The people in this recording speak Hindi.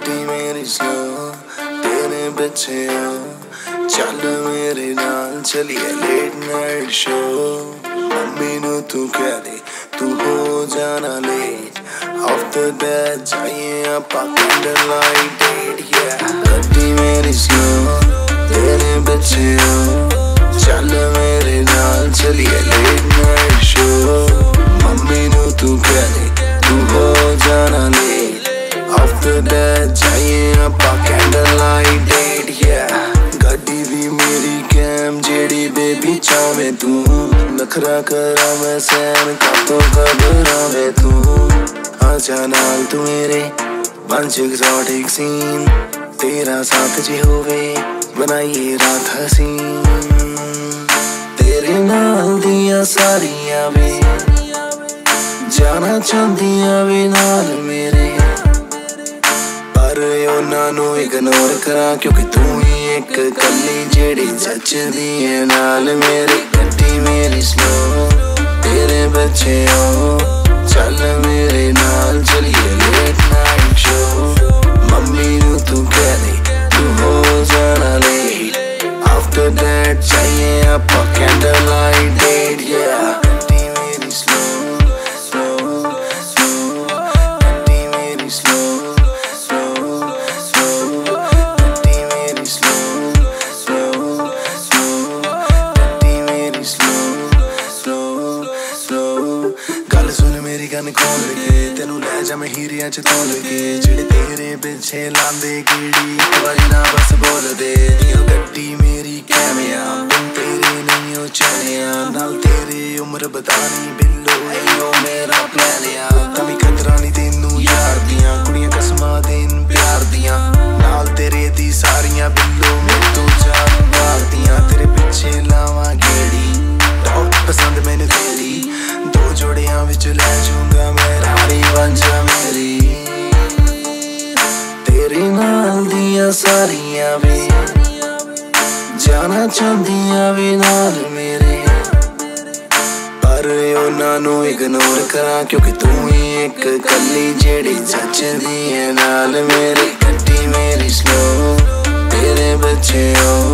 गड्डी मेरी स्लो तेरे पीछे हो, चल मेरे नाल चलिए लेट नाइट शो। मम्मी नू तू कह दे तू हो जाना लेट, आफ्टर दैट जाइए आपां कैंडल लाइट डेट। गड्डी मेरी स्लो तेरे पीछे हो, चल मेरे नाल चलिए लेट नाइट शो। मम्मी नू तू कह दे तू हो जाना लेट, आफ्टर दैट जाइए आपां कैंडल लाइट डेट। गड्डी भी मेरी कैम जेड़ी बेबी चाहे तू, नखरा करा मैं सैन का तो घबरावे तू। आजा नाल तू मेरे बंच एक्सोटिक सीन, तेरा साथ जी होवे बनाइए रात हसीन। तेरे नाल दिया सारियां वे जाना चाहदियां वे नाल मेरे, पर उन्हां नू इग्नोर करा क्योंकि तू ही एक कली जेड़ी जचदी है नाल मेरे। गड्डी मेरी स्लो तेरे बच्चे हो, चल मेरे नाल चलिए लेट नाइट शो। मम्मी नू तू कह दे तू हो जाना लेट, आफ्टर दैट चाहिए आपां कैंडल लाइट डेट। गड्डी मेरी स्लो स्लो स्लो, गड्डी मेरी स्लो स्लो स्लो, गड्डी मेरी स्लो स्लो स्लो, गड्डी मेरी स्लो स्लो स्लो। गल सुन मेरी गन खोल के तेनू लै जा मैं हीरियां च तोल के, जेड़े तेरे पिछे लांदे कीड़ी इक बारी ना बस बोल दे। गड्डी मेरी कैमिया बिन तेरे नहीं हो चलिया, नाल तेरे उम्र बतानी बिल्लो एयो मेरा प्लान या। कमी कदरां नी तेनू यार दियां कुड़ियां कसमां देन प्यार दियां, नाल तेरे दी सारियां बिल्लो मेरे तो जान मार दियां। तेरे पिछे लावां गेड़ी टॉप पसंद मैनू तेरी, दो जोड़ियां विच लै जूंगा मैं रानी बन जा मेरी। तेरे नाल दियां सारियां वे जाना चाहदियां वे नाल मेरे, पर उन्हां नू इग्नोर करा क्योंकि तू ही एक कली जेड़ी जचदी है नाल मेरे। गड्डी मेरी स्लो तेरे बच्चे हो,